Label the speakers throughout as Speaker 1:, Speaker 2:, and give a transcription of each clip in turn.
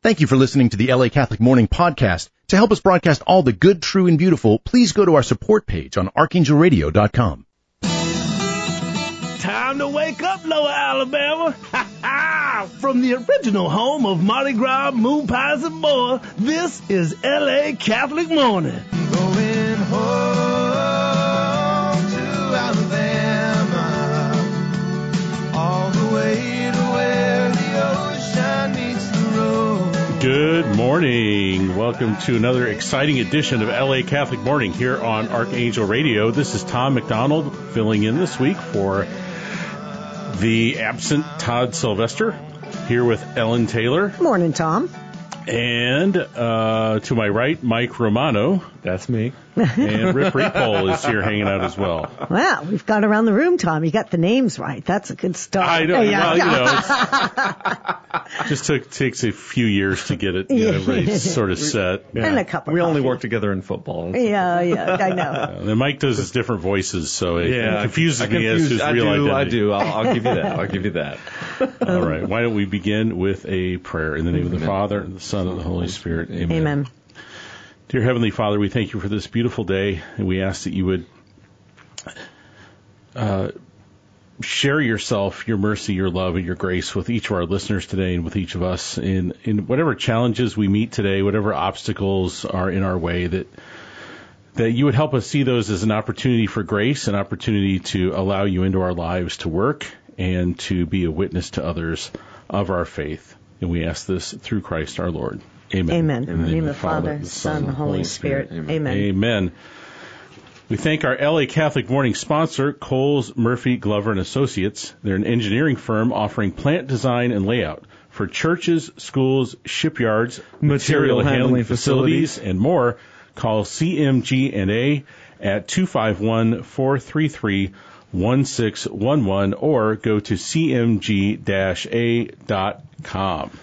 Speaker 1: Thank you for listening to the LA Catholic Morning Podcast. To help us broadcast all the good, true, and beautiful, please go to our support page on archangelradio.com.
Speaker 2: Time to wake up, Lower Alabama. From the original home of Mardi Gras, moon pies, and more, this is LA Catholic Morning.
Speaker 3: Going home to Alabama, all the way to where the ocean meets the road.
Speaker 4: Good morning. Welcome to another exciting edition of LA Catholic Morning here on Archangel Radio. This is Tom McDonald filling in this week for the absent Todd Sylvester, here with Ellen Taylor.
Speaker 5: Morning, Tom.
Speaker 4: And to my right, Mike Romano.
Speaker 6: That's me.
Speaker 4: And Rip Repole is here hanging out as well.
Speaker 5: Well, we've gone around the room, Tom. You got the names right. That's a good start.
Speaker 4: I know. Well, you know, it just takes a few years to get it everybody sort of set.
Speaker 5: Yeah. And a cup of
Speaker 6: We
Speaker 5: coffee.
Speaker 6: only work together in football.
Speaker 5: Yeah, I know.
Speaker 4: And Mike does his different voices, so it confuses me as to his real identity.
Speaker 6: I do. I'll give you that.
Speaker 4: All right. Why don't we begin with a prayer in the name of the Father, and the Son, and the Holy Spirit. Amen.
Speaker 5: Amen.
Speaker 4: Dear Heavenly Father, we thank you for this beautiful day, and we ask that you would share yourself, your mercy, your love, and your grace with each of our listeners today and with each of us in whatever challenges we meet today, whatever obstacles are in our way, that you would help us see those as an opportunity for grace, an opportunity to allow you into our lives to work and to be a witness to others of our faith. And we ask this through Christ our Lord. Amen.
Speaker 5: Amen. In the name of the Father, the Son, and the Holy Spirit. Amen.
Speaker 4: Amen. We thank our LA Catholic Morning sponsor, Coles, Murphy, Glover & Associates. They're an engineering firm offering plant design and layout for churches, schools, shipyards, material handling facilities, and more. Call CMG&A at 251-433-1611 or go to cmg-a.com.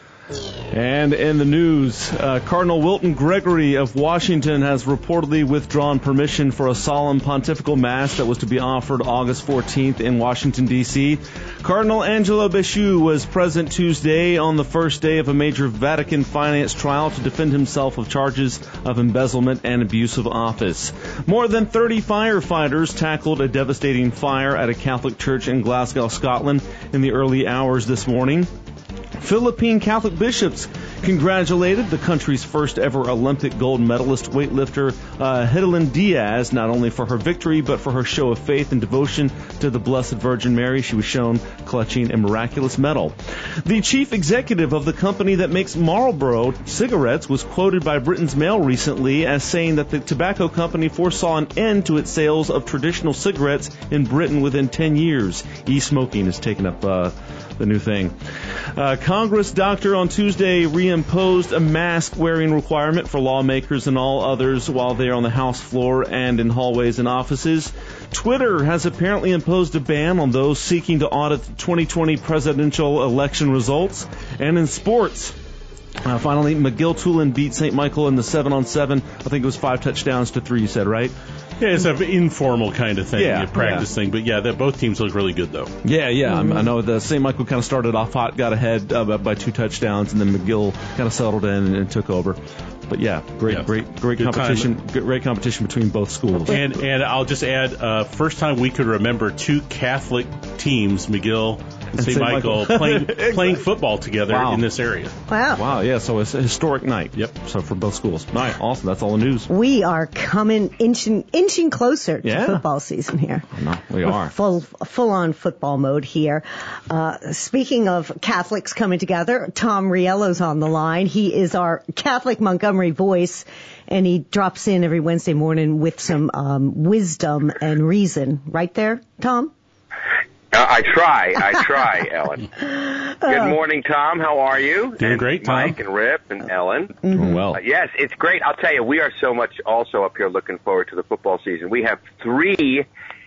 Speaker 6: And in the news, Cardinal Wilton Gregory of Washington has reportedly withdrawn permission for a solemn pontifical mass that was to be offered August 14th in Washington, D.C. Cardinal Angelo Becciu was present Tuesday on the first day of a major Vatican finance trial to defend himself of charges of embezzlement and abuse of office. More than 30 firefighters tackled a devastating fire at a Catholic church in Glasgow, Scotland in the early hours this morning. Philippine Catholic bishops congratulated the country's first ever Olympic gold medalist weightlifter Hidilyn Diaz, not only for her victory, but for her show of faith and devotion to the Blessed Virgin Mary. She was shown clutching a miraculous medal. The chief executive of the company that makes Marlboro cigarettes was quoted by Britain's Mail recently as saying that the tobacco company foresaw an end to its sales of traditional cigarettes in Britain within 10 years. E-smoking has taken up the new thing. Congress doctor on Tuesday reimposed a mask-wearing requirement for lawmakers and all others while they are on the House floor and in hallways and offices. Twitter has apparently imposed a ban on those seeking to audit the 2020 presidential election results. And in sports, finally, McGill-Tulane beat St. Michael in the 7-on-7. I think it was 5 touchdowns to 3, you said, right?
Speaker 4: Yeah, it's an informal kind of thing,
Speaker 6: a
Speaker 4: practice thing. But yeah, both teams look really good, though.
Speaker 6: Yeah. Mm-hmm. I know the St. Michael kind of started off hot, got ahead by 2 touchdowns, and then McGill kind of settled in and took over. But yeah, great competition. Great competition between both schools.
Speaker 4: And I'll just add, first time we could remember 2 Catholic teams, McGill and St. Michael, playing football together in this area.
Speaker 5: Wow.
Speaker 6: Yeah. So it's a historic night.
Speaker 4: Yep.
Speaker 6: So for both schools. All right. Awesome. That's all the news.
Speaker 5: We are coming inching closer to football season here.
Speaker 6: No, we are
Speaker 5: full on football mode here. Speaking of Catholics coming together, Tom Riello's on the line. He is our Catholic Montgomery voice, and he drops in every Wednesday morning with some wisdom and reason. Right there, Tom?
Speaker 7: I try, Ellen. Good morning, Tom. How are you?
Speaker 4: Doing great, Tom.
Speaker 7: Mike and Rip and Ellen.
Speaker 6: Mm-hmm. Well.
Speaker 7: Yes, it's great. I'll tell you, we are so much also up here looking forward to the football season. We have 3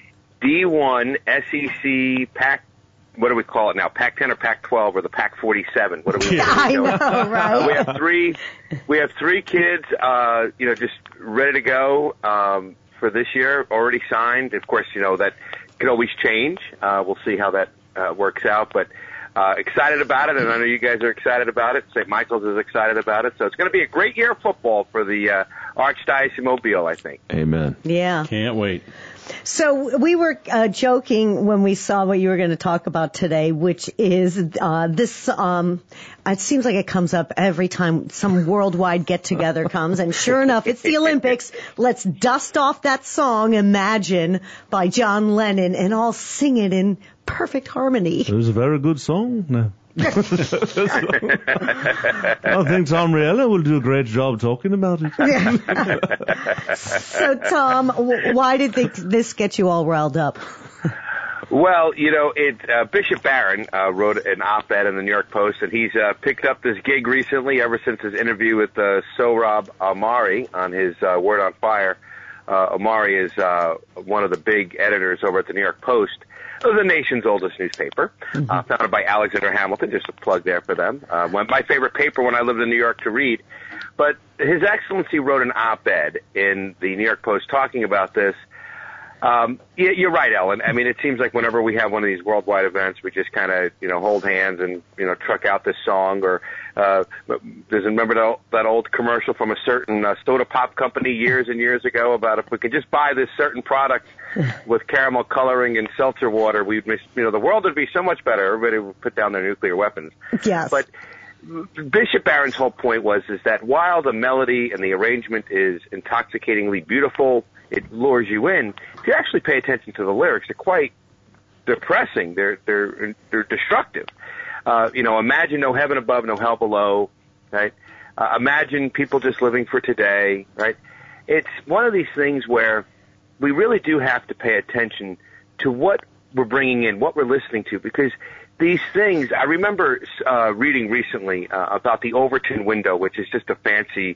Speaker 7: D1 SEC Pac, what do we call it now? Pac-10 or Pac-12 or the Pac-47? What do we?
Speaker 5: I know, right?
Speaker 7: We have 3 kids, just ready to go for this year. Already signed. Of course, that could always change. We'll see how that works out. But excited about it, and I know you guys are excited about it. St. Michael's is excited about it. So it's going to be a great year of football for the Archdiocese of Mobile, I think.
Speaker 6: Amen.
Speaker 5: Yeah.
Speaker 4: Can't wait.
Speaker 5: So we were joking when we saw what you were going to talk about today, which is this. It seems like it comes up every time some worldwide get-together comes, and sure enough, it's the Olympics. Let's dust off that song, "Imagine" by John Lennon, and all sing it in perfect harmony.
Speaker 6: It was a very good song. No. I think Tom Riella will do a great job talking about it.
Speaker 5: So, Tom, why did this get you all riled up?
Speaker 7: Well, Bishop Barron wrote an op-ed in the New York Post, and he's picked up this gig recently ever since his interview with Sohrab Ahmari on his Word on Fire. Ahmari is one of the big editors over at the New York Post, the nation's oldest newspaper, founded by Alexander Hamilton, just a plug there for them. My favorite paper when I lived in New York to read. But His Excellency wrote an op-ed in the New York Post talking about this. You're right, Ellen. I mean, it seems like whenever we have one of these worldwide events, we just kind of, hold hands and, truck out this song. Or remember that old commercial from a certain soda pop company years and years ago about if we could just buy this certain product with caramel coloring and seltzer water, the world would be so much better. Everybody would put down their nuclear weapons.
Speaker 5: Yes.
Speaker 7: But Bishop Barron's whole point is that while the melody and the arrangement is intoxicatingly beautiful, it lures you in. If you actually pay attention to the lyrics, they're quite depressing. They're destructive. Imagine no heaven above, no hell below, right? Imagine people just living for today, right? It's one of these things where we really do have to pay attention to what we're bringing in, what we're listening to, because these things, I remember reading recently about the Overton window, which is just a fancy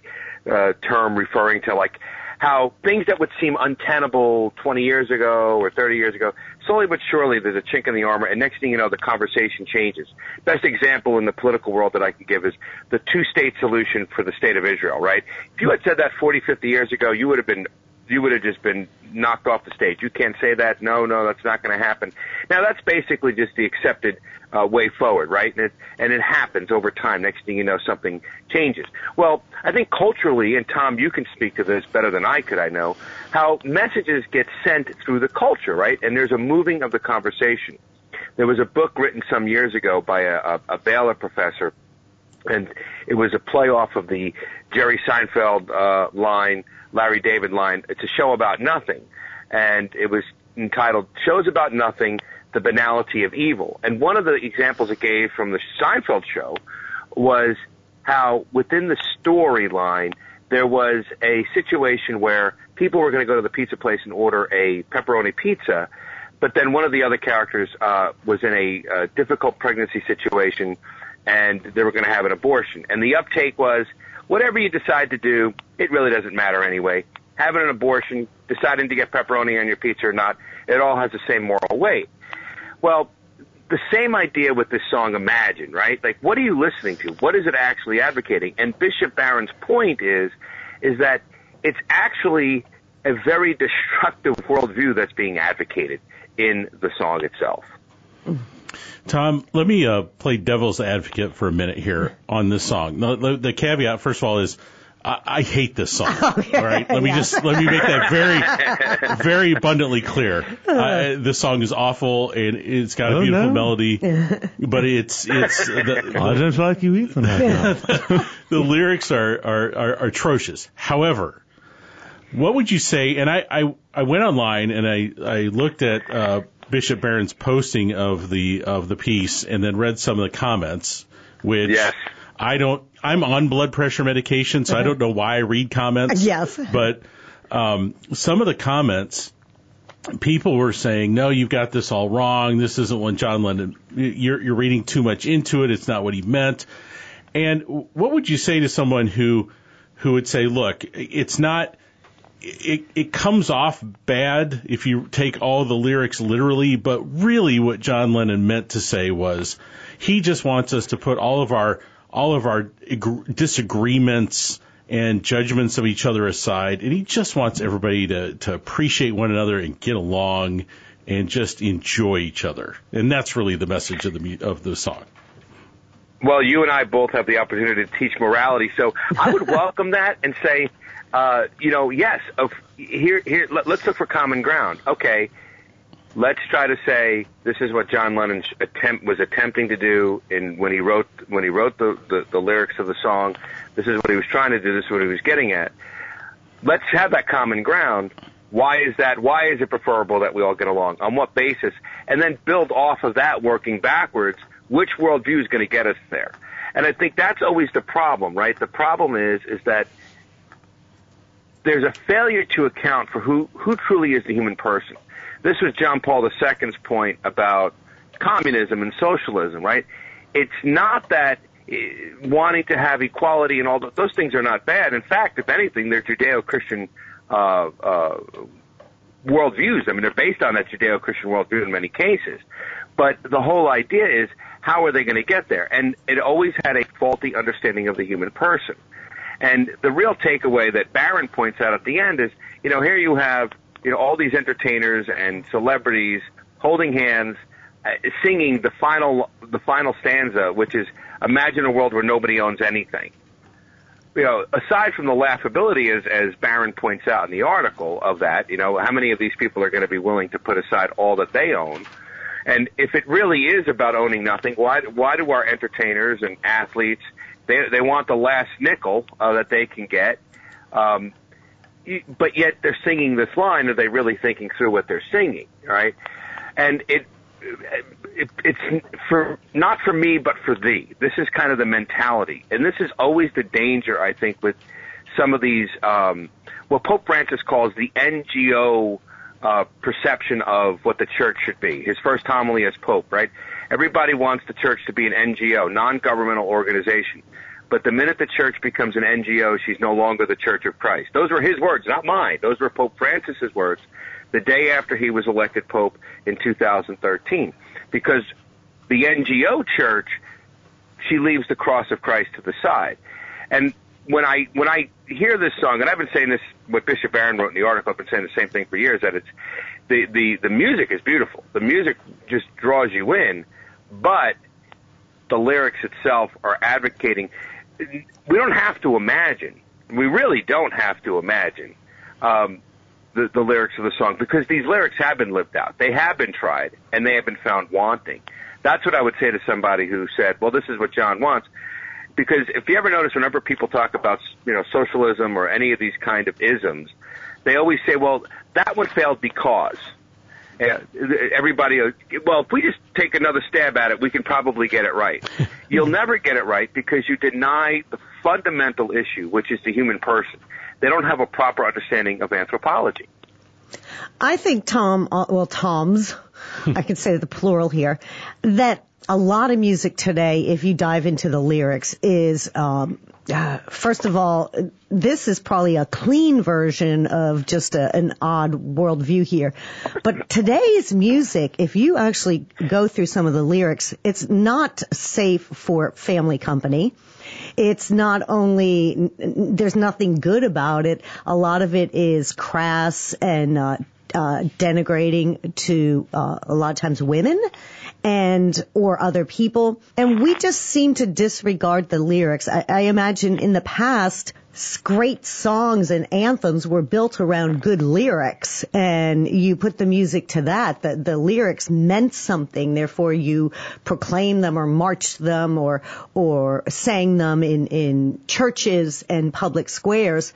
Speaker 7: term referring to like how things that would seem untenable 20 years ago or 30 years ago, slowly but surely there's a chink in the armor, and next thing you know, the conversation changes. Best example in the political world that I can give is the two-state solution for the state of Israel, right? If you had said that 40, 50 years ago, you would have just been knocked off the stage. You can't say that. No, that's not going to happen. Now, that's basically just the accepted way forward, right? And it happens over time. Next thing you know, something changes. Well, I think culturally, and Tom, you can speak to this better than I could, I know, how messages get sent through the culture, right? And there's a moving of the conversation. There was a book written some years ago by a Baylor professor, and it was a play off of the Jerry Seinfeld line, Larry David line. It's a show about nothing, and it was entitled Shows About Nothing, The Banality of Evil. And one of the examples it gave from the Seinfeld show was how within the storyline there was a situation where people were going to go to the pizza place and order a pepperoni pizza, but then one of the other characters was in a difficult pregnancy situation, and they were going to have an abortion. And the uptake was, whatever you decide to do, it really doesn't matter anyway. Having an abortion, deciding to get pepperoni on your pizza or not, it all has the same moral weight. Well, the same idea with this song, Imagine, right? Like, what are you listening to? What is it actually advocating? And Bishop Barron's point is that it's actually a very destructive worldview that's being advocated in the song itself.
Speaker 4: Tom, let me play devil's advocate for a minute here on this song. The caveat, first of all, is I hate this song. Okay, all right, let me make that very, very abundantly clear. This song is awful, and it's got a beautiful melody, but it's
Speaker 6: I don't like you either.
Speaker 4: The lyrics are atrocious. However, what would you say? And I went online and I looked at Bishop Barron's posting of the piece, and then read some of the comments, which
Speaker 7: yes.
Speaker 4: I'm on blood pressure medication, so I don't know why I read comments.
Speaker 5: Yes.
Speaker 4: But some of the comments, people were saying, no, you've got this all wrong. This isn't what John Lennon, you're reading too much into it. It's not what he meant. And what would you say to someone who would say, look, it's not, it comes off bad if you take all the lyrics literally, but really what John Lennon meant to say was he just wants us to put all of our disagreements and judgments of each other aside, and he just wants everybody to appreciate one another and get along and just enjoy each other. And that's really the message of the song.
Speaker 7: Well, you and I both have the opportunity to teach morality, so I would welcome that and say, yes, let's look for common ground. Okay, let's try to say this is what John Lennon was attempting to do when he wrote the lyrics of the song. This is what he was trying to do. This is what he was getting at. Let's have that common ground. Why is that? Why is it preferable that we all get along? On what basis? And then build off of that, working backwards. Which worldview is going to get us there? And I think that's always the problem, right? The problem is that there's a failure to account for who truly is the human person. This was John Paul II's point about communism and socialism, right? It's not that wanting to have equality and all those things are not bad. In fact, if anything, they're Judeo-Christian worldviews. I mean, they're based on that Judeo-Christian worldview in many cases. But the whole idea is, how are they going to get there? And it always had a faulty understanding of the human person. And the real takeaway that Barron points out at the end is, here you have, all these entertainers and celebrities holding hands, singing the final stanza, which is, imagine a world where nobody owns anything. Aside from the laughability, as Barron points out in the article of that, how many of these people are going to be willing to put aside all that they own? And if it really is about owning nothing, why do our entertainers and athletes, they want the last nickel that they can get, but yet they're singing this line? Are they really thinking through what they're singing, right? And it's not for me, but for thee. This is kind of the mentality. And this is always the danger, I think, with some of these, what Pope Francis calls the NGO perception of what the church should be. His first homily as Pope, right? Everybody wants the church to be an NGO, non-governmental organization. But the minute the church becomes an NGO, she's no longer the Church of Christ. Those were his words, not mine. Those were Pope Francis's words the day after he was elected Pope in 2013. Because the NGO church, she leaves the cross of Christ to the side. And when I hear this song, and I've been saying this, what Bishop Barron wrote in the article, I've been saying the same thing for years, that it's the music is beautiful. The music just draws you in, but the lyrics itself are advocating. We don't have to imagine. We really don't have to imagine the lyrics of the song, because these lyrics have been lived out. They have been tried, and they have been found wanting. That's what I would say to somebody who said, well, this is what John wants. Because if you ever notice, whenever people talk about, socialism or any of these kind of isms, they always say, well, that one failed because. Everybody, well, if we just take another stab at it, we can probably get it right. You'll never get it right because you deny the fundamental issue, which is the human person. They don't have a proper understanding of anthropology.
Speaker 5: I think, Toms, I can say the plural here, that a lot of music today, if you dive into the lyrics, is, first of all, this is probably a clean version of just an odd worldview here. But today's music, if you actually go through some of the lyrics, it's not safe for family company. It's not only, there's nothing good about it. A lot of it is crass and denigrating to a lot of times women or other people. And we just seem to disregard the lyrics. I imagine in the past, great songs and anthems were built around good lyrics, and you put the music to that. The lyrics meant something, therefore you proclaimed them or marched them or sang them in churches and public squares.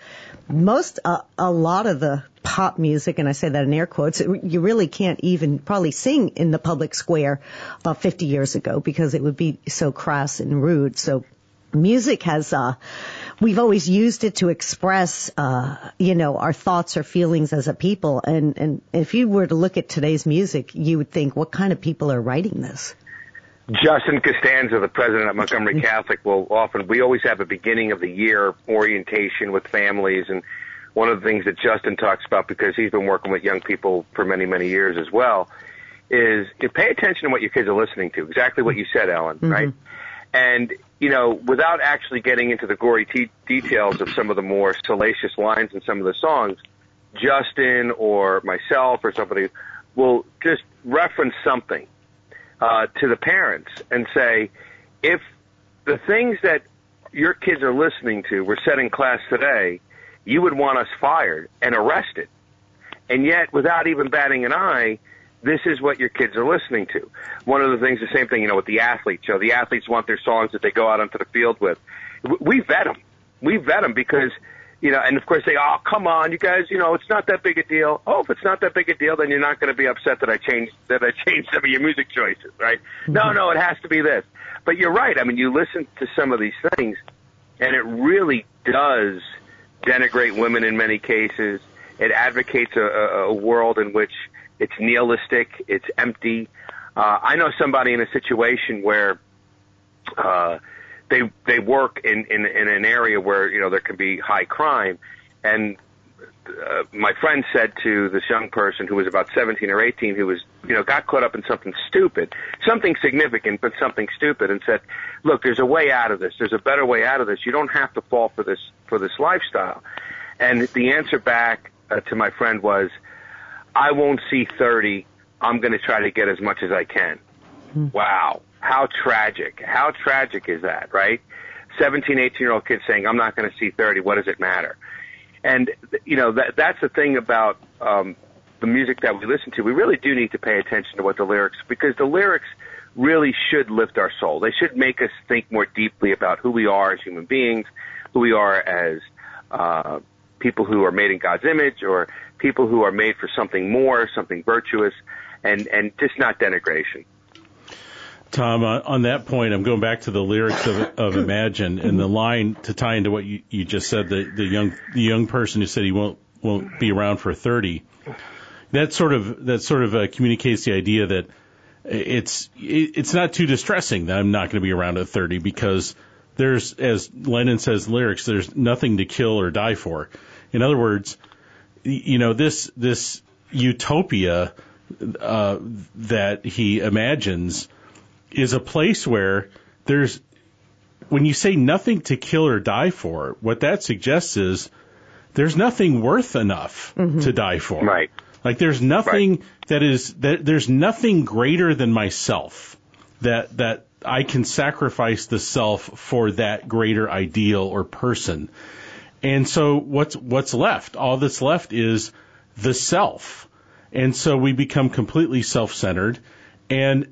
Speaker 5: A lot of the pop music, and I say that in air quotes, you really can't even probably sing in the public square 50 years ago because it would be so crass and rude. So music has, we've always used it to express, our thoughts or feelings as a people. And if you were to look at today's music, you would think, what kind of people are writing this?
Speaker 7: Justin Costanza, the president of Montgomery Catholic, we always have a beginning of the year orientation with families. And one of the things that Justin talks about, because he's been working with young people for many, many years as well, is to pay attention to what your kids are listening to. Exactly what you said, Ellen, right? And, without actually getting into the gory details of some of the more salacious lines in some of the songs, Justin or myself or somebody will just reference something to the parents and say, if the things that your kids are listening to were said in class today, you would want us fired and arrested. And yet, without even batting an eye, this is what your kids are listening to. One of the things, the same thing, with the athletes. The athletes want their songs that they go out onto the field with. We vet them. We vet them because, and of course they, oh, come on, you guys, it's not that big a deal. Oh, if it's not that big a deal, then you're not going to be upset that I changed some of your music choices, right? Mm-hmm. No, it has to be this. But you're right. I mean, you listen to some of these things, and it really does denigrate women in many cases. It advocates a world in which it's nihilistic, it's empty. I know somebody in a situation where they work in an area where there can be high crime, and my friend said to this young person who was about 17 or 18, who was got caught up in something stupid, something significant but something stupid, and said, "Look, there's a way out of this. There's a better way out of this. You don't have to fall for this lifestyle." And the answer back to my friend was, "I won't see 30. I'm going to try to get as much as I can." Wow. How tragic. How tragic is that, right? 17, 18-year-old kids saying, "I'm not going to see 30. What does it matter?" And, that's the thing about the music that we listen to. We really do need to pay attention to what the lyrics, because the lyrics really should lift our soul. They should make us think more deeply about who we are as human beings, who we are as people who are made in God's image, or people who are made for something more, something virtuous, and just not denigration.
Speaker 4: Tom, on that point, I'm going back to the lyrics of Imagine, and the line to tie into what you just said, the young person who said he won't be around for 30. That sort of communicates the idea that it's not too distressing that I'm not going to be around at 30, because there's, as Lennon says in lyrics, there's nothing to kill or die for. In other words, this utopia that he imagines is a place where when you say nothing to kill or die for, what that suggests is there's nothing worth enough to die for.
Speaker 7: Right.
Speaker 4: Like there's nothing there's nothing greater than myself that I can sacrifice the self for that greater ideal or person. And so what's left? All that's left is the self. And so we become completely self-centered, and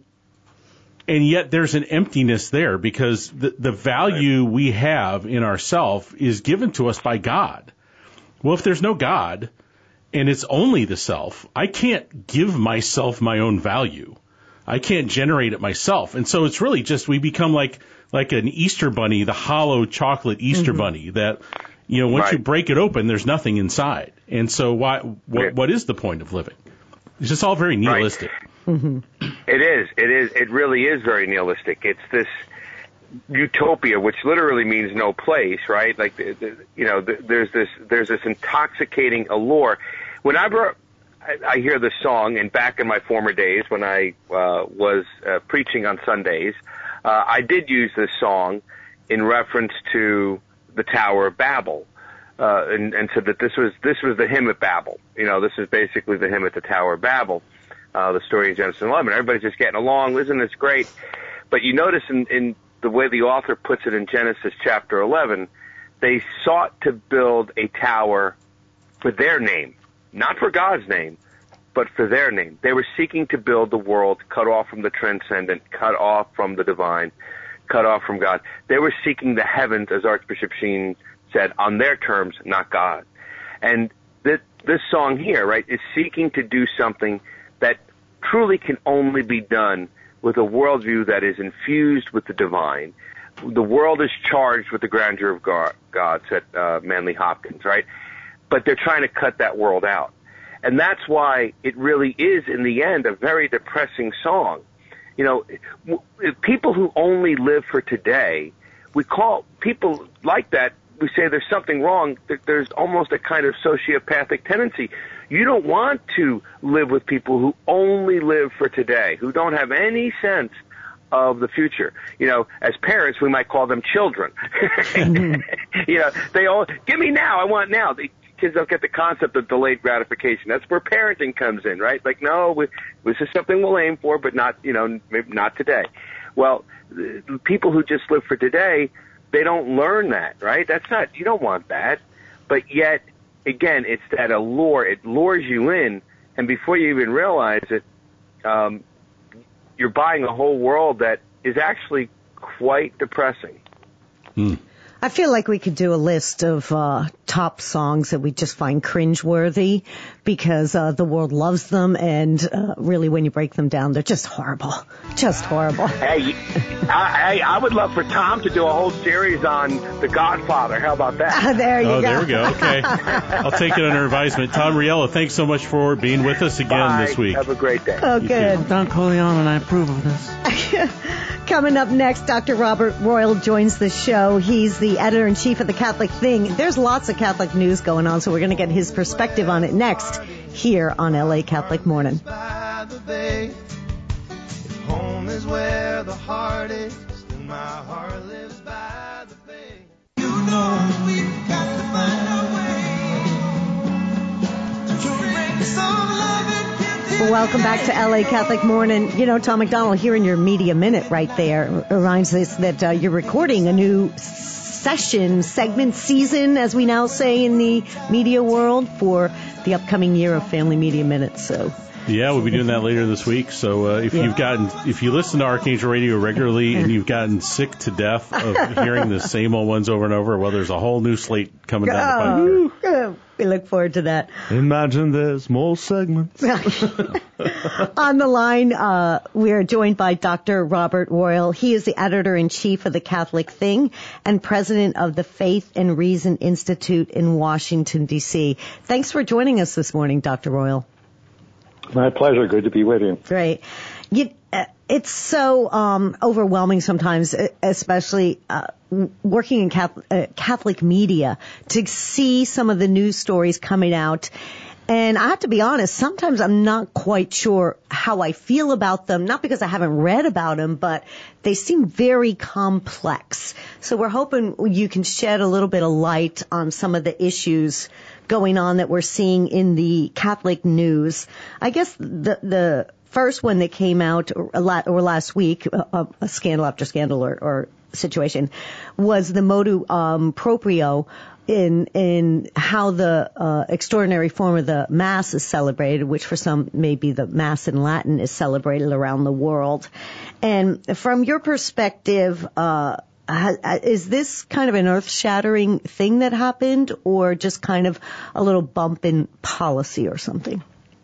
Speaker 4: yet there's an emptiness there, because the value we have in ourself is given to us by God. Well, if there's no God and it's only the self, I can't give myself my own value. I can't generate it myself. And so it's really just, we become like an Easter bunny, the hollow chocolate Easter bunny that, once you break it open, there's nothing inside. And so what is the point of living? It's just all very nihilistic.
Speaker 7: Right. It is. It really is very nihilistic. It's this utopia, which literally means no place, right? Like, there's this intoxicating allure. Whenever I hear this song, and back in my former days when I was preaching on Sundays, I did use this song in reference to the Tower of Babel, and said that this was the hymn at Babel. This is basically the hymn at the Tower of Babel. The story of Genesis 11. Everybody's just getting along. Isn't this great? But you notice in the way the author puts it in Genesis chapter 11, they sought to build a tower for their name, not for God's name, but for their name. They were seeking to build the world cut off from the transcendent, cut off from the divine, cut off from God. They were seeking the heavens, as Archbishop Sheen said, on their terms, not God. And this song here, right, is seeking to do something that truly can only be done with a worldview that is infused with the divine. The world is charged with the grandeur of God, said Manley Hopkins, right? But they're trying to cut that world out. And that's why it really is, in the end, a very depressing song. People who only live for today, we call people like that, we say there's something wrong. There's almost a kind of sociopathic tendency. You don't want to live with people who only live for today, who don't have any sense of the future. As parents, we might call them children. They all, give me now, I want now. kids don't get the concept of delayed gratification. That's where parenting comes in, right? Like, no, this is something we'll aim for, but not, maybe not today. Well, the people who just live for today, they don't learn that, right? You don't want that. But yet, again, it's that allure. It lures you in, and before you even realize it, you're buying a whole world that is actually quite depressing.
Speaker 5: I feel like we could do a list of top songs that we just find cringeworthy because the world loves them, and really when you break them down, they're just horrible. Just horrible.
Speaker 7: Hey, I would love for Tom to do a whole series on The Godfather. How about that?
Speaker 5: There you go.
Speaker 4: There we go. Okay. I'll take it under advisement. Tom Riello, thanks so much for being with us again this week.
Speaker 7: Have a great day.
Speaker 5: Oh, good.
Speaker 6: Don Corleone and I approve of this.
Speaker 5: Coming up next, Dr. Robert Royal joins the show. He's the editor-in-chief of The Catholic Thing. There's lots of Catholic news going on, so we're going to get his perspective on it next here on LA Catholic Morning.
Speaker 3: Home is where the heart is, and my heart lives by the bay. You know we've got to find our way to make some love and
Speaker 5: Welcome back to LA Catholic Morning. Tom McDonald here in your Media Minute right there reminds us that you're recording a new segment season, as we now say in the media world, for the upcoming year of Family Media Minutes. So.
Speaker 4: Yeah, we'll be doing that later this week. So if you listen to Archangel Radio regularly and you've gotten sick to death of hearing the same old ones over and over, well, there's a whole new slate coming down the pipe here.
Speaker 5: We look forward to that.
Speaker 6: Imagine there's more segments.
Speaker 5: On the line, we are joined by Dr. Robert Royal. He is the editor-in-chief of The Catholic Thing and president of the Faith and Reason Institute in Washington, D.C. Thanks for joining us this morning, Dr. Royal.
Speaker 8: My pleasure. Good to be with you.
Speaker 5: Great. It's so overwhelming sometimes, especially working in Catholic media, to see some of the news stories coming out. And I have to be honest, sometimes I'm not quite sure how I feel about them, not because I haven't read about them, but they seem very complex. So we're hoping you can shed a little bit of light on some of the issues going on that we're seeing in the Catholic news. I guess the first one that came out last week, a scandal after scandal or situation, was the motu proprio in how the extraordinary form of the Mass is celebrated, which for some may be the Mass in Latin, is celebrated around the world. And from your perspective, is this kind of an earth-shattering thing that happened, or just kind of a little bump in policy or something?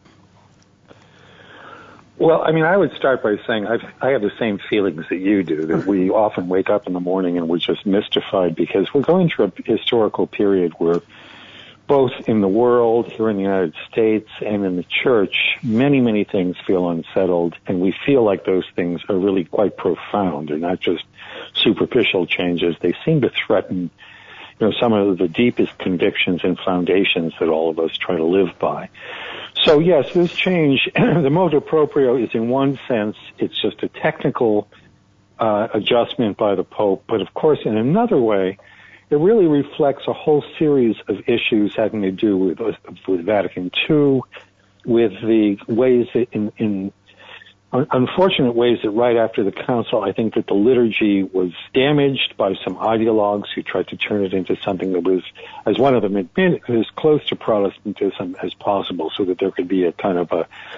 Speaker 8: Well, I would start by saying I have the same feelings that you do, that we often wake up in the morning and we're just mystified because we're going through a historical period where both in the world, here in the United States, and in the church, many, many things feel unsettled, and we feel like those things are really quite profound. They're not just superficial changes. They seem to threaten, some of the deepest convictions and foundations that all of us try to live by. So yes, this change, the motu proprio is in one sense, it's just a technical adjustment by the Pope, but of course in another way, it really reflects a whole series of issues having to do with Vatican II, with the ways that in unfortunate ways that right after the council, I think that the liturgy was damaged by some ideologues who tried to turn it into something that was, as one of them admitted, as close to Protestantism as possible, so that there could be a kind of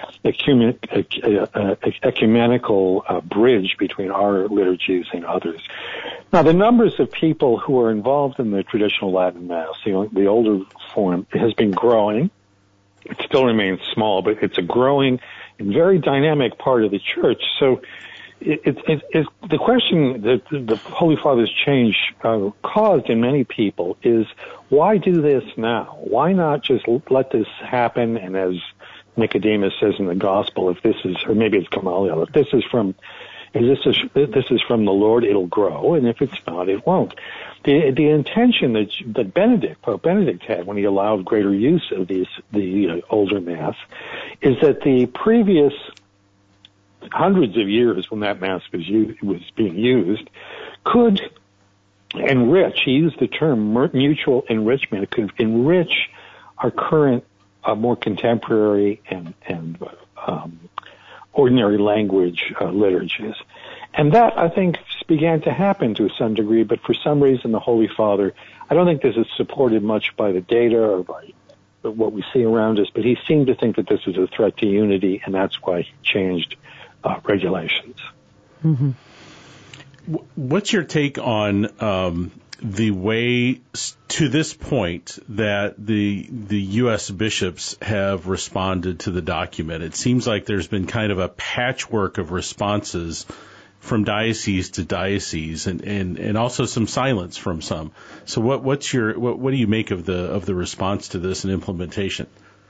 Speaker 8: ecumenical bridge between our liturgies and others. Now, the numbers of people who are involved in the traditional Latin Mass, the older form, has been growing. It still remains small, but it's a growing and very dynamic part of the church. So it's the question that the Holy Father's change caused in many people is, why do this now? Why not just let this happen? And as Nicodemus says in the Gospel, if this is, or maybe it's Gamaliel, if this is from the Lord, it'll grow, and if it's not, it won't. The intention that Pope Benedict had when he allowed greater use of the older Mass is that the previous hundreds of years when that Mass was being used could enrich, he used the term mutual enrichment, it could enrich our current, more contemporary and ordinary language liturgies. And that, I think, began to happen to some degree, but for some reason the Holy Father, I don't think this is supported much by the data or by what we see around us, but he seemed to think that this was a threat to unity, and that's why he changed regulations.
Speaker 5: Mm-hmm.
Speaker 4: What's your take on the way to this point that the U.S. bishops have responded to the document? It seems like there's been kind of a patchwork of responses from diocese to diocese, and also some silence from some. So what do you make of the response to this and implementation?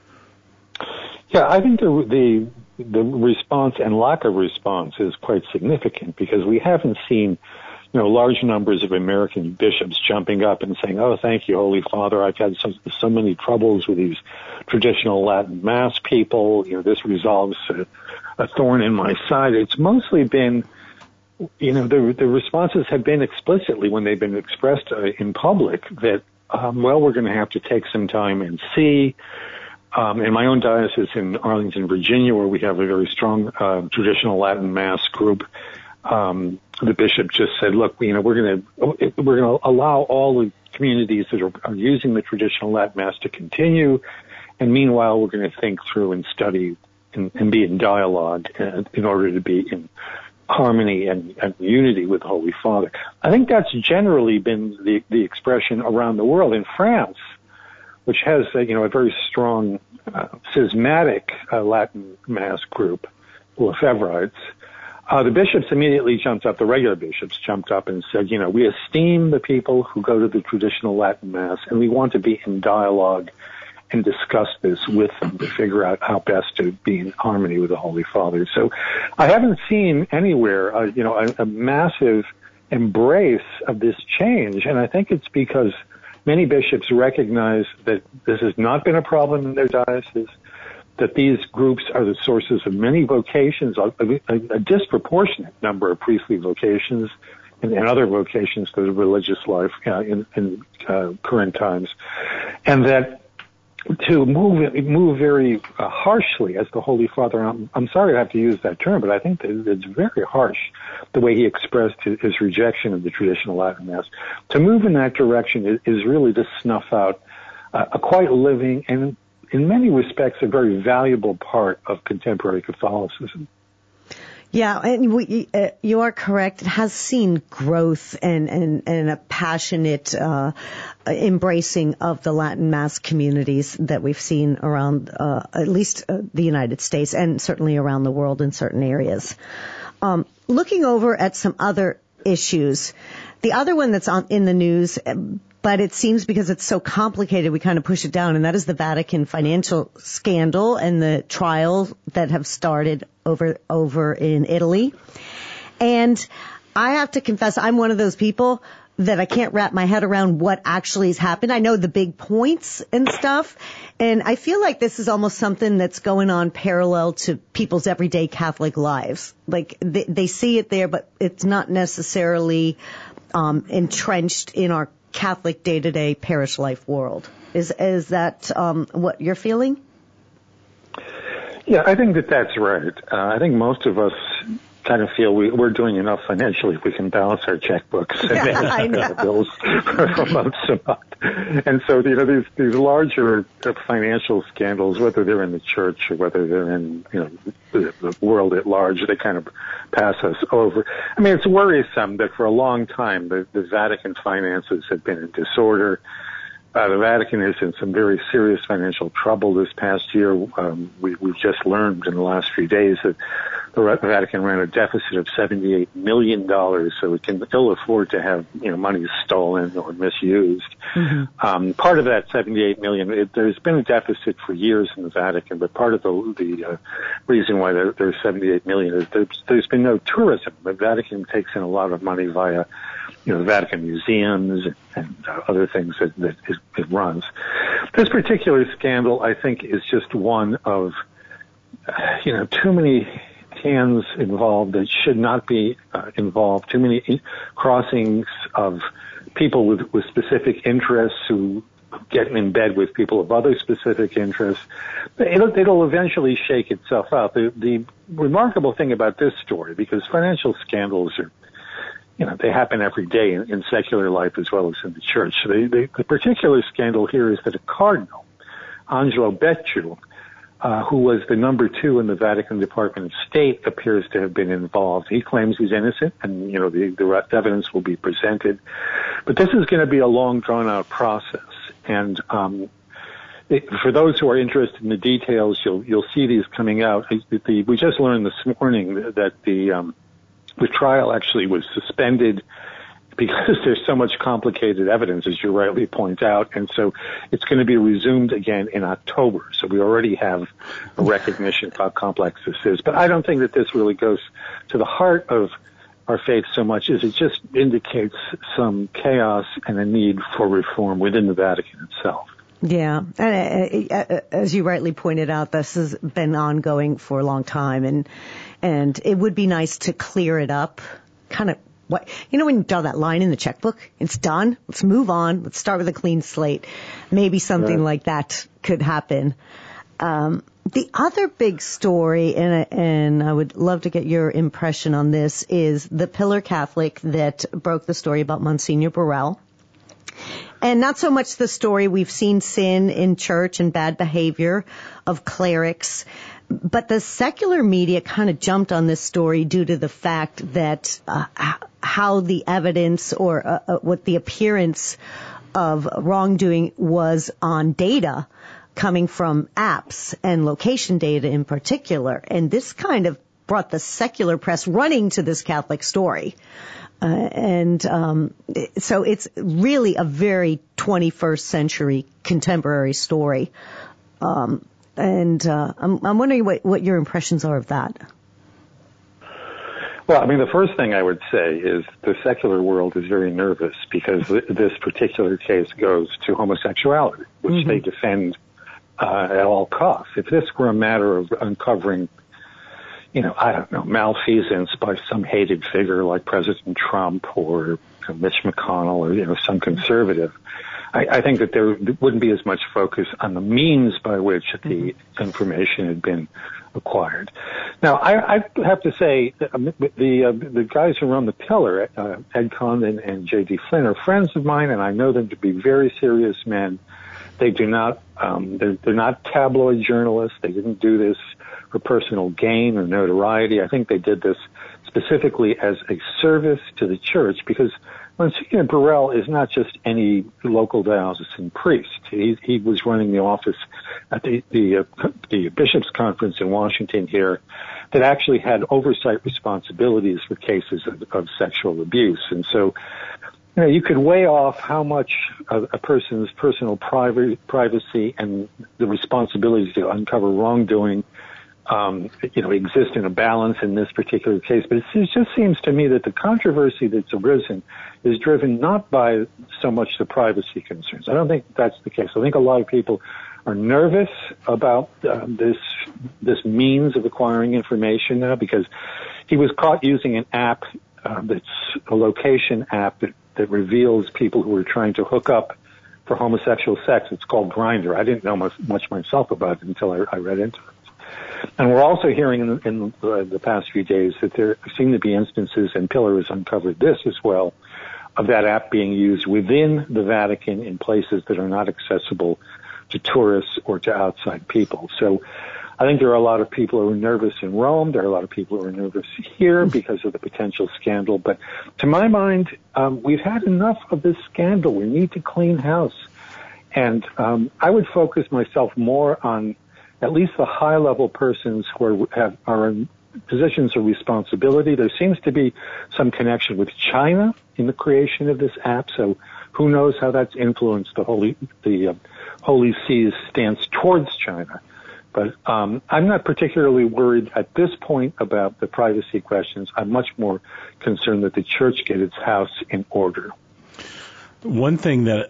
Speaker 8: Yeah, I think the response and lack of response is quite significant, because we haven't seen, large numbers of American bishops jumping up and saying, "Oh, thank you, Holy Father. I've had so many troubles with these traditional Latin Mass people. This resolves a thorn in my side." It's mostly been, the responses have been explicitly, when they've been expressed in public, that, we're going to have to take some time and see. In my own diocese in Arlington, Virginia, where we have a very strong traditional Latin Mass group, the bishop just said, "Look, we're going to allow all the communities that are using the traditional Latin Mass to continue, and meanwhile we're going to think through and study and be in dialogue in order to be in harmony and unity with the Holy Father." I think that's generally been the expression around the world. In France, which has a very strong schismatic Latin Mass group, Lefebvrites, the bishops immediately jumped up, the regular bishops jumped up and said, "We esteem the people who go to the traditional Latin Mass, and we want to be in dialogue and discuss this with them to figure out how best to be in harmony with the Holy Father." So I haven't seen anywhere, a massive embrace of this change, and I think it's because many bishops recognize that this has not been a problem in their diocese, that these groups are the sources of many vocations, a disproportionate number of priestly vocations and other vocations to the religious life in current times, and that to move very harshly, as the Holy Father, I'm sorry to have to use that term, but I think that it's very harsh, the way he expressed his rejection of the traditional Latin Mass. To move in that direction is really to snuff out a quite living and, in many respects, a very valuable part of contemporary Catholicism.
Speaker 5: Yeah, and you are correct. It has seen growth and a passionate embracing of the Latin Mass communities that we've seen around at least the United States and certainly around the world in certain areas. Looking over at some other issues, the other one that's in the news, but it seems because it's so complicated, we kind of push it down, and that is the Vatican financial scandal and the trials that have started over in Italy. And I have to confess, I'm one of those people that I can't wrap my head around what actually has happened. I know the big points and stuff, and I feel like this is almost something that's going on parallel to people's everyday Catholic lives. Like they see it there, but it's not necessarily entrenched in our Catholic day-to-day parish life world. Is that what you're feeling?
Speaker 8: Yeah, I think that's right. I think most of us kind of feel we're doing enough financially if we can balance our checkbooks and the bills from month to month. And so, these larger financial scandals, whether they're in the church or whether they're in, the world at large, they kind of pass us over. I mean, it's worrisome that for a long time the Vatican finances have been in disorder. The Vatican is in some very serious financial trouble this past year. We've just learned in the last few days that the Vatican ran a deficit of $78 million, so it can ill afford to have money stolen or misused. Mm-hmm. Part of that $78 million, there's been a deficit for years in the Vatican, but part of the reason why there's $78 million is there's been no tourism. The Vatican takes in a lot of money via the Vatican museums and other things that it runs. This particular scandal, I think, is just one of, too many hands involved that should not be involved, too many crossings of people with specific interests who getting in bed with people of other specific interests. It'll eventually shake itself out. The remarkable thing about this story, because financial scandals are, they happen every day in secular life as well as in the church. So the particular scandal here is that a cardinal, Angelo Becciu, who was the number 2 in the Vatican Department of State, appears to have been involved. He claims he's innocent, and the evidence will be presented. But this is going to be a long, drawn-out process. And for those who are interested in the details, you'll see these coming out. We just learned this morning that the trial actually was suspended because there's so much complicated evidence, as you rightly point out, and so it's going to be resumed again in October. So we already have a recognition of how complex this is. But I don't think that this really goes to the heart of our faith so much as it just indicates some chaos and a need for reform within the Vatican itself.
Speaker 5: Yeah, and as you rightly pointed out, this has been ongoing for a long time, and it would be nice to clear it up, kind of. When you draw that line in the checkbook, it's done. Let's move on. Let's start with a clean slate. Maybe something like that could happen. The other big story, and I would love to get your impression on this, is the Pillar Catholic that broke the story about Monsignor Burrell. And not so much the story we've seen sin in church and bad behavior of clerics, but the secular media kind of jumped on this story due to the fact that how the evidence or what the appearance of wrongdoing was on data coming from apps and location data in particular. And this kind of brought the secular press running to this Catholic story. So it's really a very 21st century contemporary story. I'm wondering what your impressions are of that.
Speaker 8: Well, I mean, the first thing I would say is the secular world is very nervous because this particular case goes to homosexuality, which they defend at all costs. If this were a matter of uncovering, I don't know, malfeasance by some hated figure like President Trump or Mitch McConnell or some conservative, I think that there wouldn't be as much focus on the means by which the information had been acquired. Now, I have to say, the guys who run the Pillar, Ed Condon and J.D. Flynn, are friends of mine, and I know them to be very serious men. They do not, they're not tabloid journalists. They didn't do this for personal gain or notoriety. I think they did this specifically as a service to the church because Monsignor Burrell is not just any local diocesan priest. He was running the office at the Bishops' Conference in Washington here that actually had oversight responsibilities for cases of sexual abuse. And so, you could weigh off how much a person's personal privacy and the responsibility to uncover wrongdoing exist in a balance in this particular case. But it just seems to me that the controversy that's arisen is driven not by so much the privacy concerns. I don't think that's the case. I think a lot of people are nervous about this means of acquiring information now because he was caught using an app that's a location app that reveals people who are trying to hook up for homosexual sex. It's called Grindr. I didn't know much myself about it until I read into it. And we're also hearing in the past few days that there seem to be instances, and Pillar has uncovered this as well, of that app being used within the Vatican in places that are not accessible to tourists or to outside people. So I think there are a lot of people who are nervous in Rome. There are a lot of people who are nervous here because of the potential scandal. But to my mind, we've had enough of this scandal. We need to clean house. And I would focus myself more on at least the high-level persons who are in positions of responsibility. There seems to be some connection with China in the creation of this app, so who knows how that's influenced the Holy See's stance towards China. But I'm not particularly worried at this point about the privacy questions. I'm much more concerned that the church get its house in order.
Speaker 4: One thing that,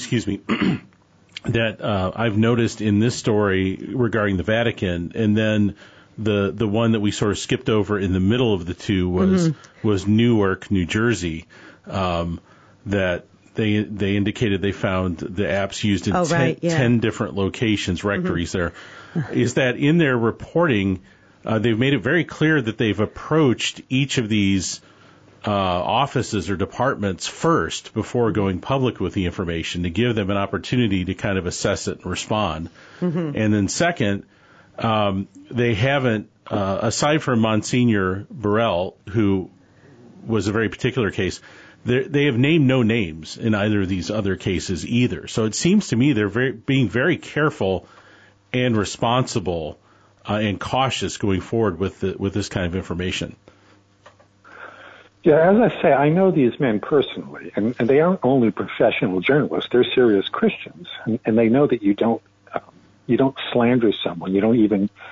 Speaker 4: that I've noticed in this story regarding the Vatican, and then the one that we sort of skipped over in the middle of the two was Newark, New Jersey, that they indicated they found the apps used in 10 different locations, rectories there, is that in their reporting, they've made it very clear that they've approached each of these offices or departments first before going public with the information to give them an opportunity to kind of assess it and respond. And then second, they haven't, aside from Monsignor Burrell, who was a very particular case, they have named no names in either of these other cases either. So it seems to me they're being very careful and responsible and cautious going forward with this kind of information.
Speaker 8: Yeah, as I say, I know these men personally, and they aren't only professional journalists; they're serious Christians, and they know that you don't slander someone, you don't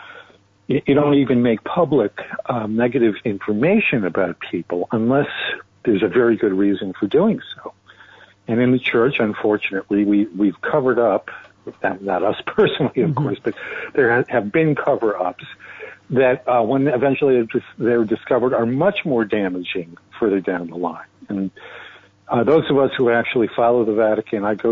Speaker 8: even make public negative information about people unless there's a very good reason for doing so. And in the church, unfortunately, we've covered up, not us personally, of course, but there have been cover-ups that when eventually they're discovered are much more damaging further down the line. And those of us who actually follow the Vatican, I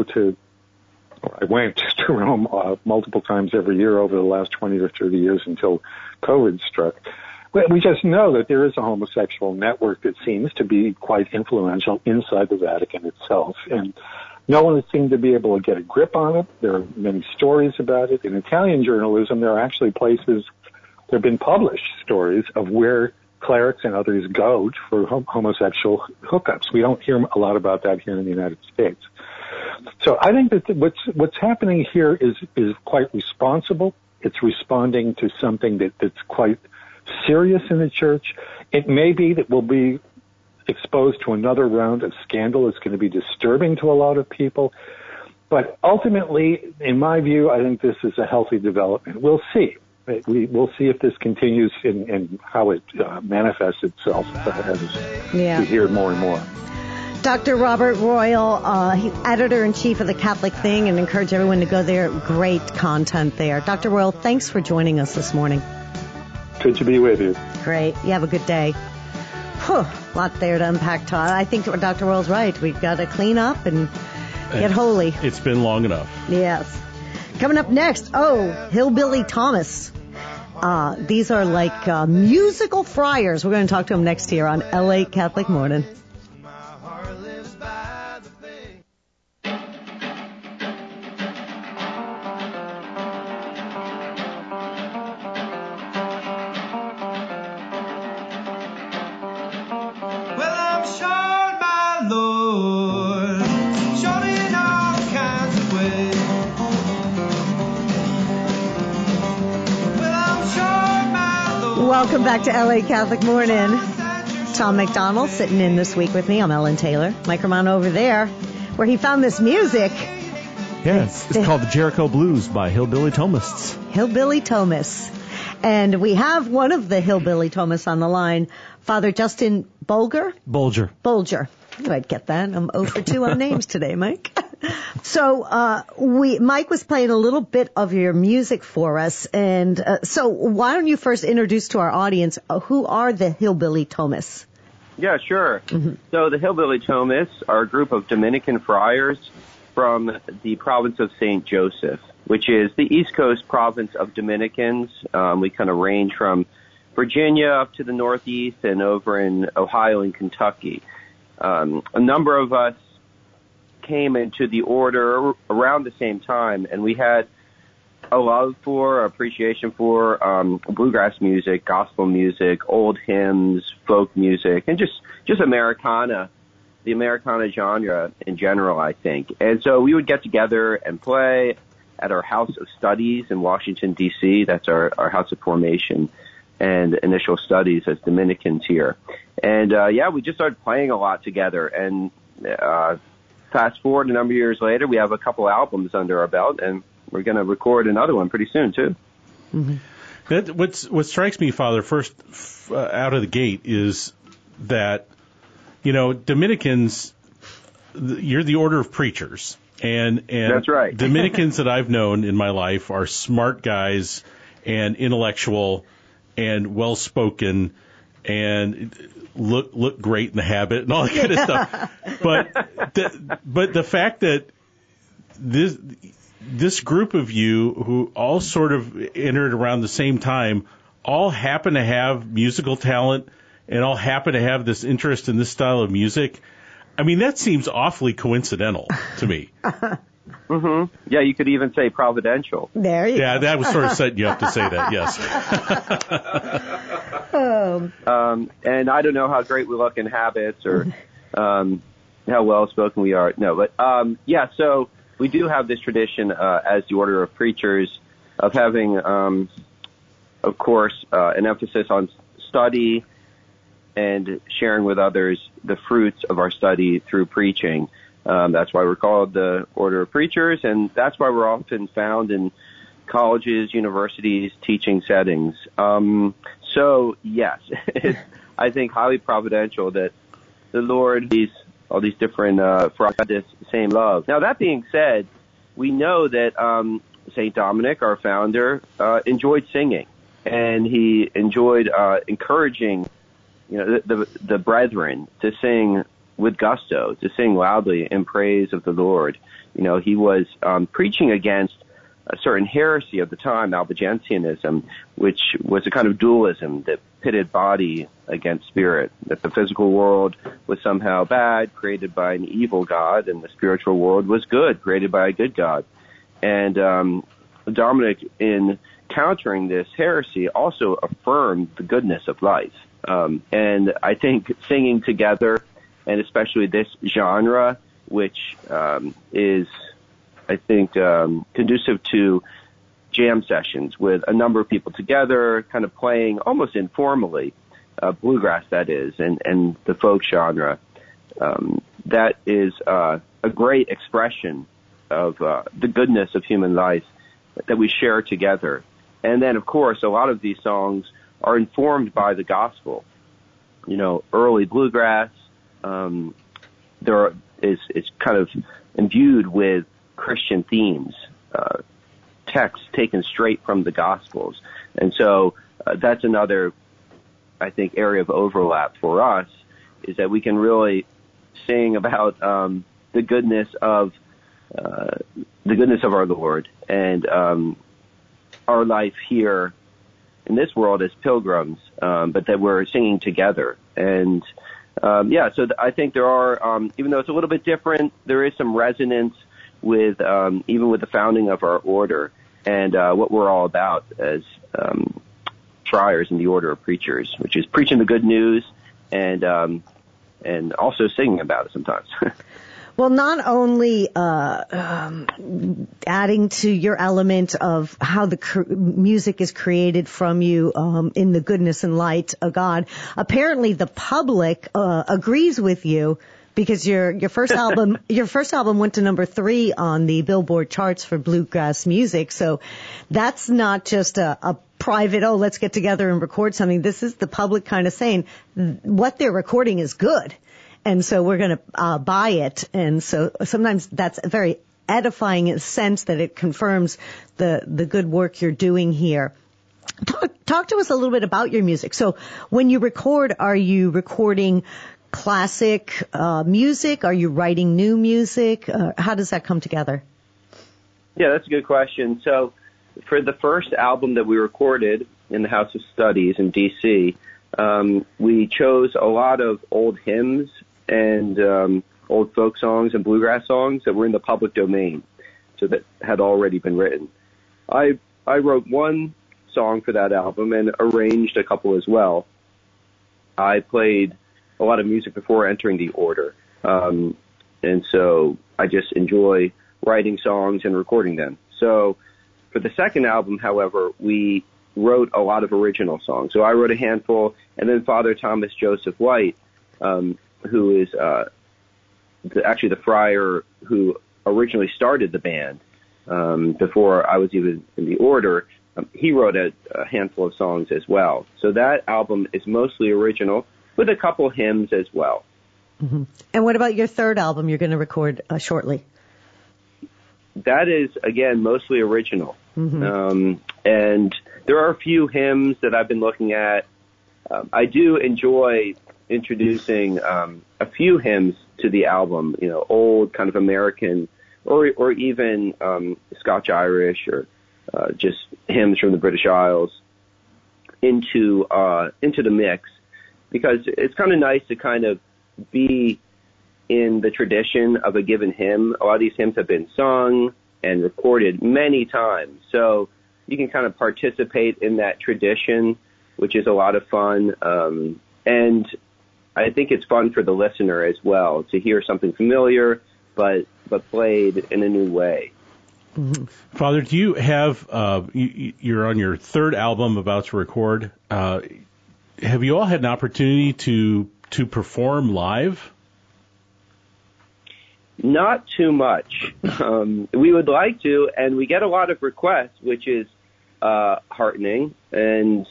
Speaker 8: went to Rome multiple times every year over the last 20 or 30 years until COVID struck. We just know that there is a homosexual network that seems to be quite influential inside the Vatican itself. And no one has seemed to be able to get a grip on it. There are many stories about it. In Italian journalism, there are actually places, there have been published stories of where clerics and others go for homosexual hookups. We don't hear a lot about that here in the United States. So I think that what's happening here is quite responsible. It's responding to something that's quite serious in the church. It may be that we'll be exposed to another round of scandal. It's going to be disturbing to a lot of people. But ultimately, in my view, I think this is a healthy development. We'll see. We'll see if this continues and how it manifests itself as we hear more and more.
Speaker 5: Dr. Robert Royal, editor-in-chief of the Catholic Thing, and encourage everyone to go there. Great content there. Dr. Royal, thanks for joining us this morning.
Speaker 8: Good to be with you.
Speaker 5: Great. You have a good day. Whew, lot there to unpack, Todd. I think Dr. Royal's right. We've got to clean up and get holy.
Speaker 4: It's been long enough.
Speaker 5: Yes. Coming up next, Hillbilly Thomas. These are like musical friars. We're going to talk to him next here on LA Catholic Morning. Welcome back to LA Catholic Morning. Tom McDonald sitting in this week with me. I'm Ellen Taylor. Mike Romano over there, where he found this music.
Speaker 6: Yes, it's called the Jericho Blues by Hillbilly Thomists.
Speaker 5: Hillbilly Thomists. And we have one of the Hillbilly Thomists on the line, Father Justin Bulger. I knew I'd get that. I'm 0 for 2 on names today, Mike. So, Mike was playing a little bit of your music for us. And, so why don't you first introduce to our audience, who are the Hillbilly Thomists?
Speaker 9: Yeah, sure. So the Hillbilly Thomists are a group of Dominican friars from the province of St. Joseph, which is the East Coast province of Dominicans. We kind of range from Virginia up to the Northeast and over in Ohio and Kentucky. A number of us came into the order around the same time, and we had a love for, appreciation for bluegrass music, gospel music, old hymns, folk music, and just Americana, the Americana genre in general, I think. And so we would get together and play at our House of Studies in Washington, D.C. That's our house of formation and initial studies as Dominicans here. And, we just started playing a lot together. And fast forward a number of years later, we have a couple albums under our belt, and we're going to record another one pretty soon, too.
Speaker 4: What strikes me, Father, first out of the gate is that, Dominicans, you're the order of preachers. And
Speaker 9: that's right.
Speaker 4: Dominicans that I've known in my life are smart guys and intellectual and well-spoken and look great in the habit and all that kind of stuff. But the fact that this group of you who all sort of entered around the same time all happen to have musical talent and all happen to have this interest in this style of music. I mean, that seems awfully coincidental to me.
Speaker 9: Mm-hmm. Yeah, you could even say providential.
Speaker 5: There you go.
Speaker 4: Yeah, that was sort of setting you up to say that, yes.
Speaker 9: And I don't know how great we look in habits or how well-spoken we are. No, but so we do have this tradition as the Order of Preachers of having, of course, an emphasis on study and sharing with others the fruits of our study through preaching. That's why we're called the Order of Preachers, and that's why we're often found in colleges, universities, teaching settings. So, yes, it's, I think, highly providential that the Lord, all these different for us, this same love. Now, that being said, we know that St. Dominic, our founder, enjoyed singing, and he enjoyed encouraging the brethren to sing with gusto, to sing loudly in praise of the Lord. You know, he was preaching against a certain heresy of the time, Albigensianism, which was a kind of dualism that pitted body against spirit, that the physical world was somehow bad, created by an evil God, and the spiritual world was good, created by a good God. And Dominic, in countering this heresy, also affirmed the goodness of life. And I think singing together, and especially this genre, which is, I think, conducive to jam sessions with a number of people together, kind of playing almost informally, bluegrass that is, and the folk genre. That is a great expression of the goodness of human life that we share together. And then, of course, a lot of these songs are informed by the gospel. You know, early bluegrass, it's kind of imbued with Christian themes, texts taken straight from the Gospels. And so that's another, I think, area of overlap for us, is that we can really sing about the goodness of our Lord and our life here in this world as pilgrims, but that we're singing together. And so I think there are, even though it's a little bit different, there is some resonance with even with the founding of our order and what we're all about as friars in the Order of Preachers, which is preaching the good news and also singing about it sometimes.
Speaker 5: Well, not only adding to your element of how the music is created from you in the goodness and light of God, apparently the public agrees with you, because your first album went to number 3 on the Billboard charts for bluegrass music. So that's not just a private, let's get together and record something. This is the public kind of saying what they're recording is good. And so we're going to buy it. And so sometimes that's a very edifying sense that it confirms the good work you're doing here. Talk to us a little bit about your music. So when you record, are you recording classic music? Are you writing new music? How does that come together?
Speaker 9: Yeah, that's a good question. So for the first album that we recorded in the House of Studies in D.C., we chose a lot of old hymns and old folk songs and bluegrass songs that were in the public domain, so that had already been written. I wrote one song for that album and arranged a couple as well. I played a lot of music before entering the order, and so I just enjoy writing songs and recording them. So for the second album, however, we wrote a lot of original songs. So I wrote a handful, and then Father Thomas Joseph White, who is actually the friar who originally started the band before I was even in the order, he wrote a handful of songs as well. So that album is mostly original, with a couple hymns as well.
Speaker 5: Mm-hmm. And what about your third album you're going to record shortly?
Speaker 9: That is, again, mostly original.
Speaker 5: Mm-hmm.
Speaker 9: And there are a few hymns that I've been looking at. I do enjoy introducing a few hymns to the album, old kind of American or even Scotch-Irish or just hymns from the British Isles into the mix, because it's kind of nice to kind of be in the tradition of a given hymn. A lot of these hymns have been sung and recorded many times, so you can kind of participate in that tradition, which is a lot of fun. And I think it's fun for the listener as well to hear something familiar, but played in a new way.
Speaker 4: Mm-hmm. Father, do you have, you're on your third album about to record. Have you all had an opportunity to perform live?
Speaker 9: Not too much. We would like to, and we get a lot of requests, which is heartening, and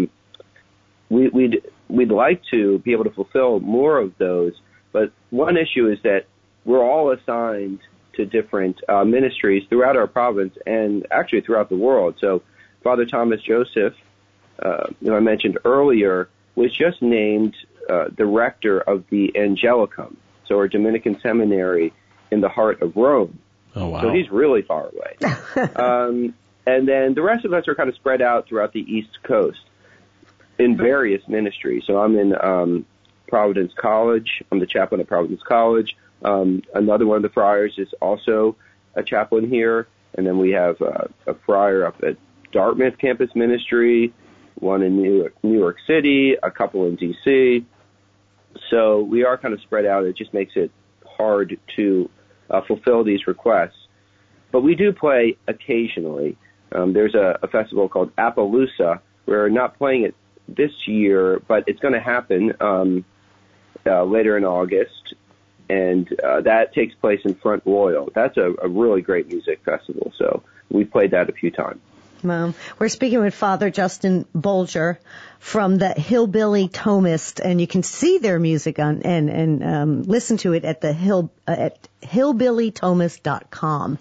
Speaker 9: we'd like to be able to fulfill more of those. But one issue is that we're all assigned to different ministries throughout our province and actually throughout the world. So Father Thomas Joseph, who I mentioned earlier, was just named the rector of the Angelicum, so our Dominican seminary in the heart of Rome.
Speaker 4: Oh, wow.
Speaker 9: So he's really far away. And then the rest of us are kind of spread out throughout the East Coast in various ministries. So I'm in Providence College. I'm the chaplain at Providence College. Another one of the friars is also a chaplain here. And then we have a friar up at Dartmouth Campus Ministry, one in New York City, a couple in D.C. So we are kind of spread out. It just makes it hard to fulfill these requests. But we do play occasionally. There's a festival called Appaloosa. We're not playing it this year, but it's going to happen later in August, and that takes place in Front Royal. That's a really great music festival, so we played that a few times.
Speaker 5: We're speaking with Father Justin Bolger from the Hillbilly Thomist, and you can see their music on and listen to it at the at hillbillythomist.com.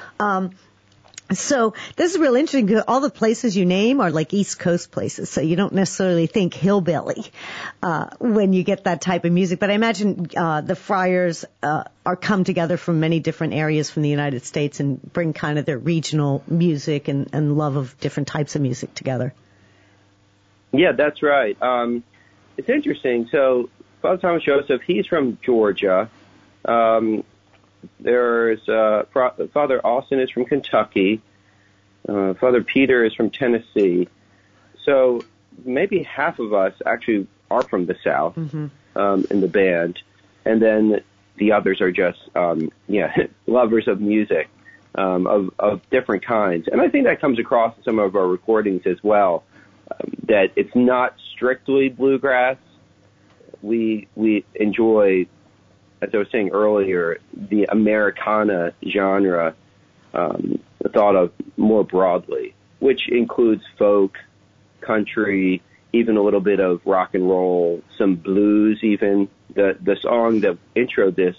Speaker 5: So this is real interesting. All the places you name are like East Coast places, so you don't necessarily think hillbilly when you get that type of music. But I imagine the friars are come together from many different areas from the United States and bring kind of their regional music and love of different types of music together.
Speaker 9: Yeah, that's right. It's interesting. So Father Thomas Joseph, he's from Georgia. There's Father Austin is from Kentucky. Father Peter is from Tennessee. So maybe half of us actually are from the South in the band, and then the others are just lovers of music of different kinds. And I think that comes across in some of our recordings as well. That it's not strictly bluegrass. We enjoy, as I was saying earlier, the Americana genre thought of more broadly, which includes folk, country, even a little bit of rock and roll, some blues even. The song that introed this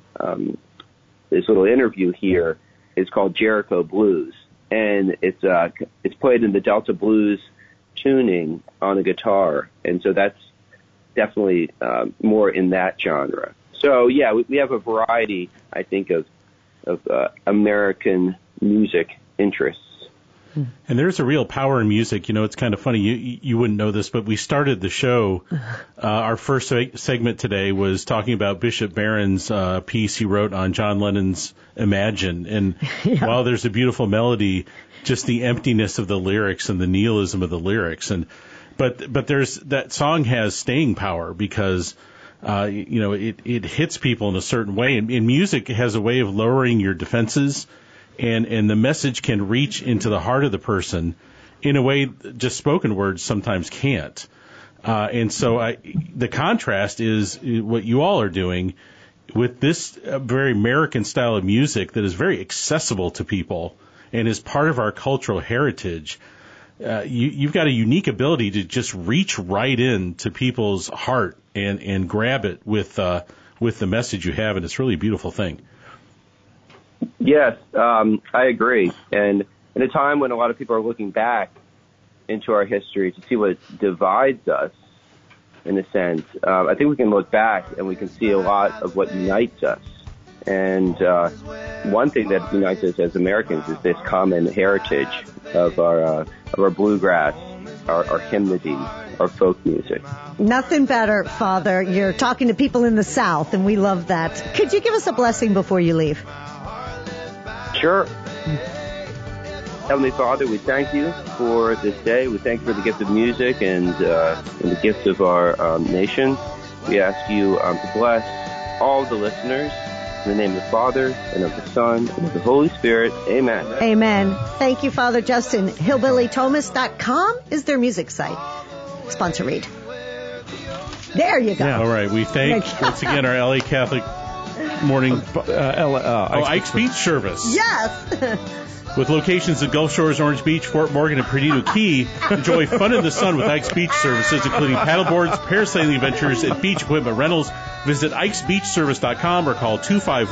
Speaker 9: little interview here is called Jericho Blues, and it's played in the Delta Blues tuning on a guitar, and so that's definitely more in that genre. So yeah, we have a variety, I think, of American music interests.
Speaker 4: And there's a real power in music. You know, it's kind of funny. You wouldn't know this, but we started the show. Our first segment today was talking about Bishop Barron's piece he wrote on John Lennon's Imagine. And while there's a beautiful melody, just the emptiness of the lyrics and the nihilism of the lyrics. But there's that song has staying power because it hits people in a certain way. And music has a way of lowering your defenses. And the message can reach into the heart of the person in a way just spoken words sometimes can't. And so the contrast is what you all are doing with this very American style of music that is very accessible to people and is part of our cultural heritage. You've got a unique ability to just reach right into people's heart and grab it with the message you have, and it's really a beautiful thing.
Speaker 9: Yes, I agree. And in a time when a lot of people are looking back into our history to see what divides us, in a sense. I think we can look back and we can see a lot of what unites us. And one thing that unites us as Americans is this common heritage of our bluegrass, our hymnody, our folk music.
Speaker 5: Nothing better, Father. You're talking to people in the South, and we love that. Could you give us a blessing before you leave?
Speaker 9: Sure. Heavenly Father, we thank you for this day. We thank you for the gift of music and the gift of our nation. We ask you to bless all the listeners. In the name of the Father, and of the Son, and of the Holy Spirit. Amen.
Speaker 5: Amen. Thank you, Father Justin. HillbillyThomas.com is their music site. Sponsor read. There you go.
Speaker 4: Yeah. All right. We thank, once again, our LA Catholic morning Ike's Beach service.
Speaker 5: Yes.
Speaker 4: With locations at Gulf Shores, Orange Beach, Fort Morgan, and Perdido Key, enjoy fun in the sun with Ike's Beach services, including paddleboards, parasailing adventures, and beach equipment rentals. Visit IkesBeachService.com or call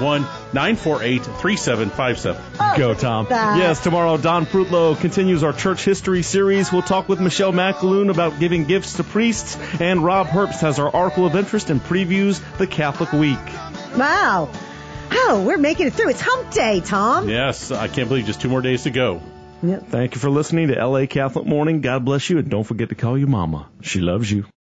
Speaker 4: 251-948-3757.
Speaker 6: Go, Tom. Yes, tomorrow, Don Frutlow continues our church history series. We'll talk with Michelle McAloon about giving gifts to priests, and Rob Herbst has our article of interest and previews the Catholic Week.
Speaker 5: Wow. Oh, we're making it through. It's hump day, Tom.
Speaker 4: Yes, I can't believe just 2 more days to go.
Speaker 5: Yep.
Speaker 6: Thank you for listening to LA Catholic Morning. God bless you, and don't forget to call your mama. She loves you.